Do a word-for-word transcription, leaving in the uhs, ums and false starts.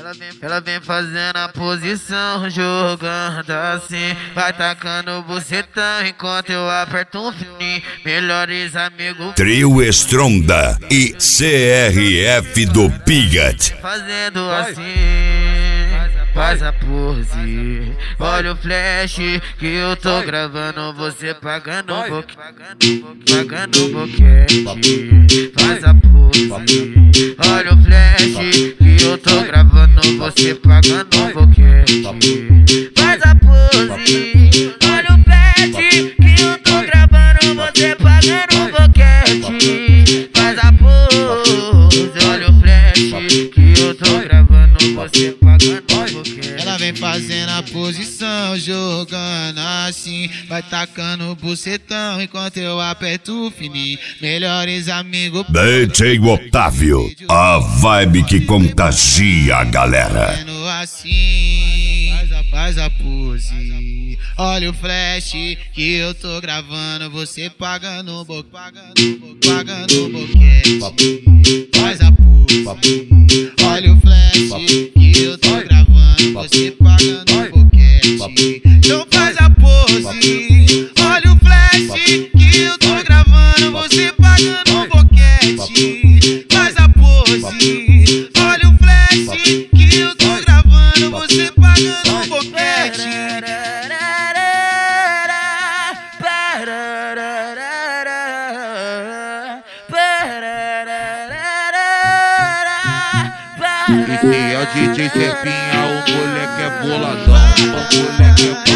Ela vem, ela vem fazendo a posição, jogando assim, vai tacando bucetão enquanto eu aperto um fininho. Melhores amigos. Trio Stronda e C R F do Pigat. Fazendo assim, faz a pose. Olha o flash que eu tô gravando, você pagando um boquete, pagando um boquete. Faz a pose. Olha o flash que eu tô gravando, você pagando um boquete. Faz a pose. Olha o flash que eu tô gravando, você pagando um boquete. Faz a pose. Olha o flash que eu tô gravando, você pagando um boquete. Ela vem fazendo a posição, jogando assim, vai tacando o bucetão enquanto eu aperto o fininho. Melhores amigos. D J Otávio, a vibe que contagia a galera. Fazendo assim, faz a, faz a pose. Olha o flash que eu tô gravando, você pagando o bo, pagando, bo, pagando o boquete. Faz a pose. Olha o flash que eu tô gravando, você pagando o boquete. Então faz a pose. Olha o flash que eu tô gravando, você pagando o boquete. Faz a pose. Olha o flash que eu tô gravando, você pagando o boquete. E é o D J Zefinha, o moleque é boladão, o moleque é